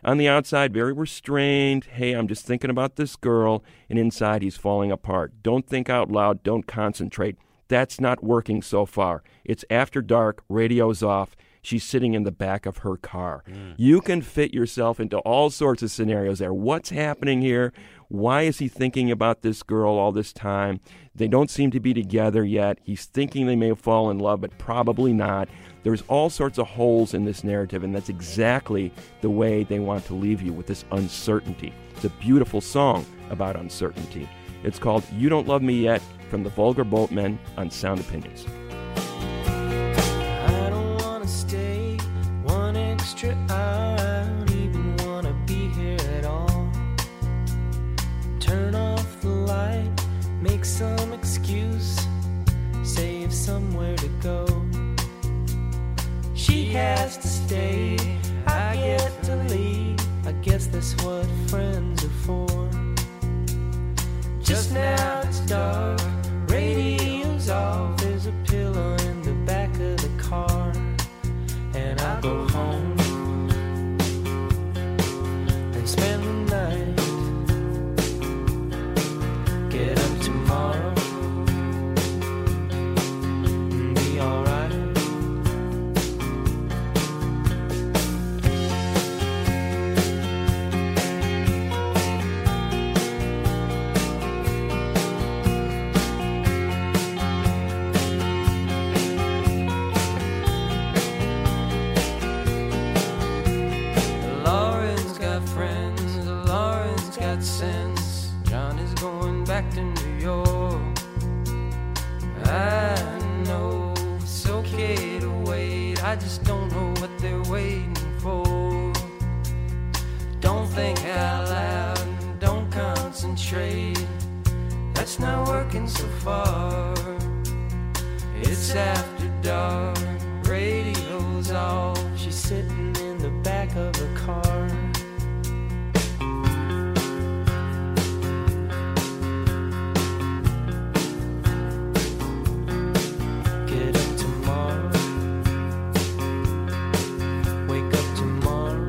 On the outside, very restrained. Hey, I'm just thinking about this girl. And inside, he's falling apart. Don't think out loud. Don't concentrate. That's not working so far. It's after dark. Radio's off. She's sitting in the back of her car. You can fit yourself into all sorts of scenarios there. What's happening here? Why is he thinking about this girl all this time? They don't seem to be together yet. He's thinking they may fall in love, but probably not. There's all sorts of holes in this narrative, and that's exactly the way they want to leave you, with this uncertainty. It's a beautiful song about uncertainty. It's called You Don't Love Me Yet, from the Vulgar Boatmen on Sound Opinions. I don't wanna stay one extra hour. I don't even wanna be here at all. Turn off the light, make some excuse, save somewhere to go. She has to stay, I get to leave. I guess that's what friends are for. Just now it's dark, radio's off. There's a pillow in the back of the car, and I go home and spend the night. Get up tomorrow and be alright. Lauren's got friends, Lauren's got sense. John is going back to New York. I know it's okay to wait, I just don't know what they're waiting for. Don't think out loud, and don't concentrate. That's not working so far. It's after dark, radio's off. She's sitting in the back of a car. Get up tomorrow, wake up tomorrow.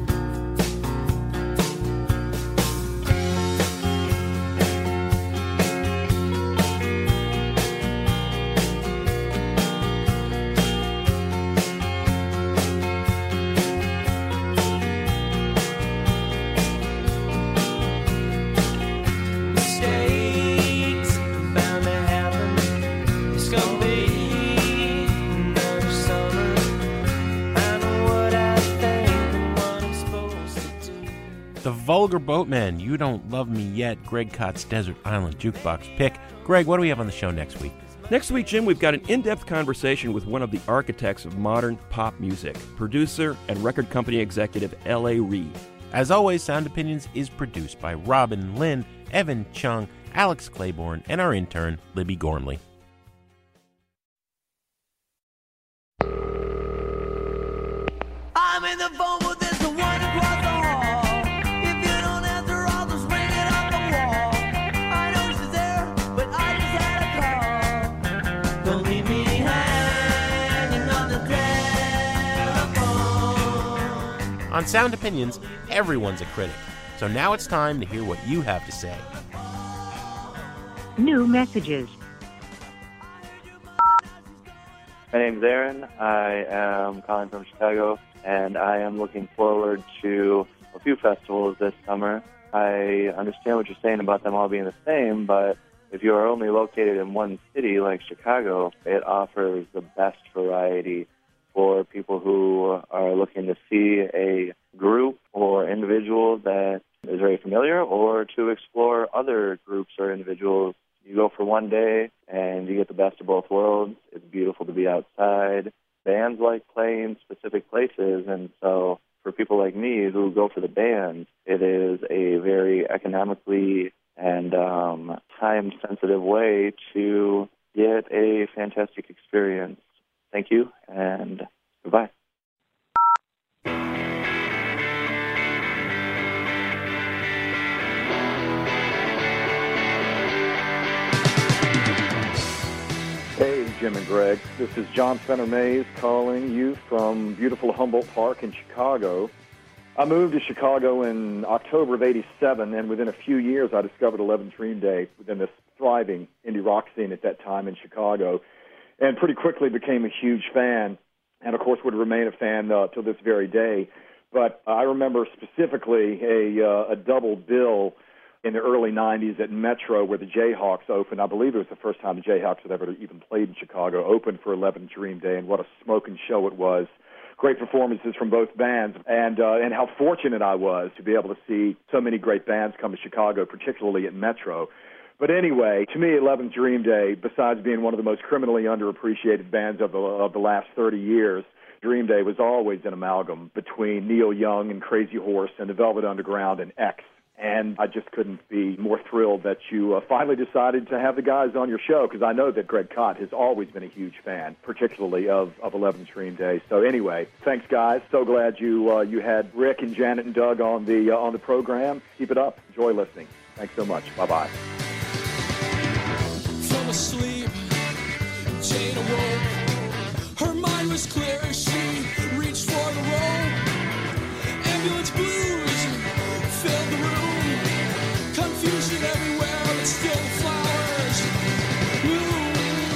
Mistakes bound to happen. It's gonna be another summer. I know what I think and what I'm supposed to do. The Vulgar Boatmen, You Don't Love Me Yet, Greg Kott's Desert Island Jukebox pick. Greg, what do we have on the show next week? Next week, Jim, we've got an in-depth conversation with one of the architects of modern pop music, producer and record company executive L.A. Reid. As always, Sound Opinions is produced by Robin Lynn, Evan Chung, Alex Claiborne, and our intern, Libby Gormley. I'm in the phone with this the one across the hall. If you don't answer, I'll just ring it off the wall. I know she's there, but I just had a call. Don't leave me hanging on the telephone. On Sound Opinions, everyone's a critic. So now it's time to hear what you have to say. New messages. My name's Aaron. I am calling from Chicago, and I am looking forward to a few festivals this summer. I understand what you're saying about them all being the same, but if you are only located in one city like Chicago, it offers the best variety for people who are looking to see a group or individual that is very familiar, or to explore other groups or individuals. You go for one day and you get the best of both worlds. It's beautiful to be outside. Bands like playing specific places, and so for people like me who go for the bands, it is a very economically and time-sensitive way to get a fantastic experience. Thank you, and goodbye. Hey, Jim and Greg. This is John Fenner Mays calling you from beautiful Humboldt Park in Chicago. I moved to Chicago in October of '87, and within a few years, I discovered 11 Dream Day within this thriving indie rock scene at that time in Chicago, and pretty quickly became a huge fan, and of course would remain a fan till this very day. But I remember specifically a double bill in the early '90s at Metro where the Jayhawks opened. I believe it was the first time the Jayhawks had ever even played in Chicago, opened for 11 Dream Day, and what a smoking show it was. Great performances from both bands, and how fortunate I was to be able to see so many great bands come to Chicago, particularly at Metro. But anyway, to me, 11 Dream Day, besides being one of the most criminally underappreciated bands of the last 30 years, Dream Day was always an amalgam between Neil Young and Crazy Horse and the Velvet Underground and X. And I just couldn't be more thrilled that you finally decided to have the guys on your show, because I know that Greg Kot has always been a huge fan, particularly of 11 Dream Day. So anyway, thanks, guys. So glad you had Rick and Janet and Doug on the program. Keep it up. Enjoy listening. Thanks so much. Bye-bye. From asleep, Jane awoke. Her mind was clear. She reached for the rope. Ambulance blues filled the room. Confusion everywhere, but still the flowers bloom.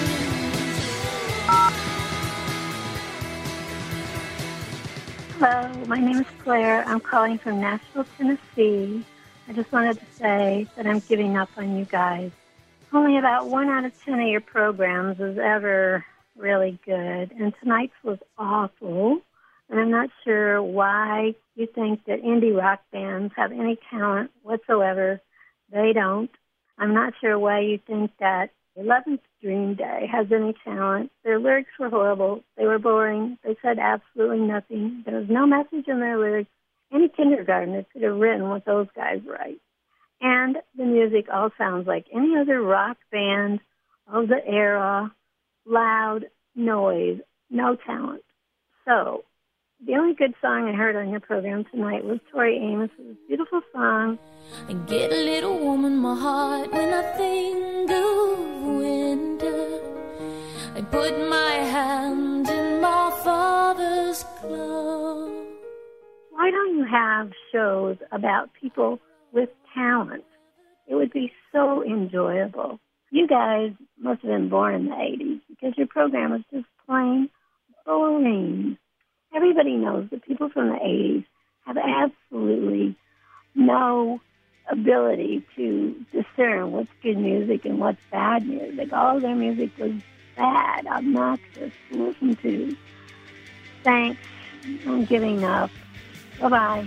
Hello, my name is Claire. I'm calling from Nashville, Tennessee. I just wanted to say that I'm giving up on you guys. Only about 1 out of 10 of your programs is ever really good, and tonight's was awful. And I'm not sure why you think that indie rock bands have any talent whatsoever. They don't. I'm not sure why you think that 11th Dream Day has any talent. Their lyrics were horrible. They were boring. They said absolutely nothing. There was no message in their lyrics. Any kindergartner could have written what those guys write. And the music all sounds like any other rock band of the era. Loud noise, no talent. So, the only good song I heard on your program tonight was Tori Amos's beautiful song. I get a little warm in my heart when I think of winter. I put my hand in my father's glove. Why don't you have shows about people with talent? It would be so enjoyable. You guys must have been born in the 80s because your program was just plain boring. Everybody knows that people from the 80s have absolutely no ability to discern what's good music and what's bad music. All of their music was bad, obnoxious to listen to. Thanks. I'm giving up. Bye-bye.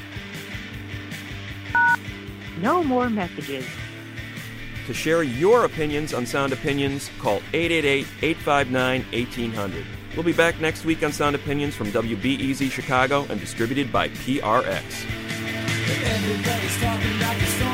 No more messages. To share your opinions on Sound Opinions, call 888-859-1800. We'll be back next week on Sound Opinions from WBEZ Chicago and distributed by PRX. Everybody's talking about the